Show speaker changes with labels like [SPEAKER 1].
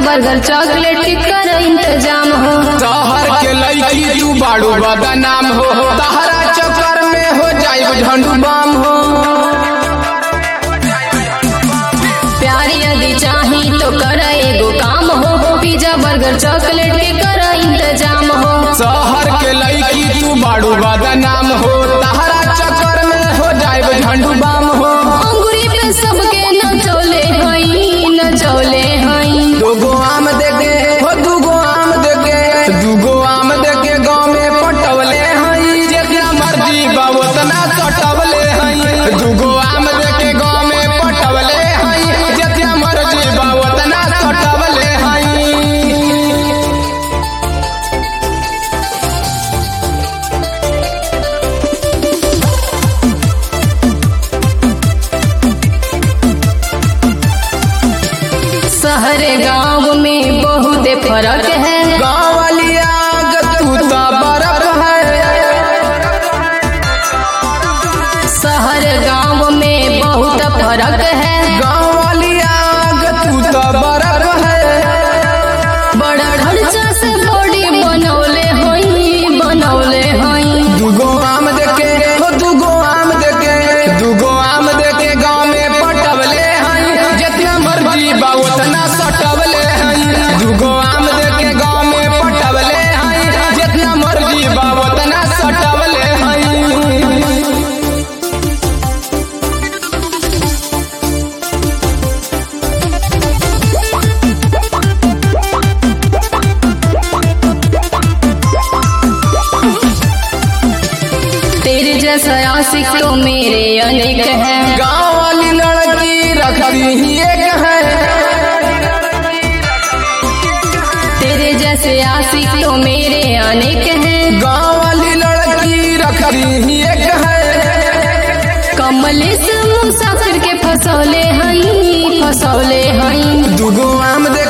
[SPEAKER 1] Burger chocolate के कर इंतजाम हो।
[SPEAKER 2] शहर के लड़की तू बाड़ू बदनाम हो, तहरा चक्कर में हो जाए झंडू बाम हो।
[SPEAKER 1] प्यार यदि चाही तो कर एगो काम हो, पिज्जा बर्गर चॉकलेट के कर इंतजाम हो।
[SPEAKER 2] शहर के लड़की तू बाड़ू बदनाम हो, तहरा चक्कर में हो जाए झंडू बाम हो।
[SPEAKER 1] अंगूरी पे सबके नचौले हई, नचौले हई।
[SPEAKER 2] दूगो आम देके हो, दूगो आम देके, दूगो आम देके गाँव में पटवले हई, जितना मर्जी बा उतना सटवले हई। दूगो आम देके गाँव में पटवले हई, जितना मर्जी बा उतना सटवले हई।
[SPEAKER 1] शहर गांव में बहुत फर्क है,
[SPEAKER 2] गाँव वाली आग तू तो बर्फ है।
[SPEAKER 1] शहर गांव में बहुत फर्क है,
[SPEAKER 2] गाँव वाली आग तू तो बर्फ है।
[SPEAKER 1] बड़ा खर्चा से बॉडी बनौले हई, बनौले हई।
[SPEAKER 2] दूगो आम देके हो, दूगो आम देके, दूगो आम देके गाँव में पटवले हई, जितना मर्जी बा उतना सटवले हई। दूगो आम देके गाँव में पटवले हई, जितना मर्जी बा उतना सटवले हई।
[SPEAKER 1] तेरे जैसा आशिक तो मेरे अनेक हैं,
[SPEAKER 2] गाँव वाली लड़की रखती ही एक है।
[SPEAKER 1] तेरे जैसे आशिक तो मेरे अनेक हैं।
[SPEAKER 2] गाँव वाली लड़की रखती ही एक है।
[SPEAKER 1] कमलेश मुसाफिर के फसौले हई, फसौले हई।
[SPEAKER 2] दूगो आम देके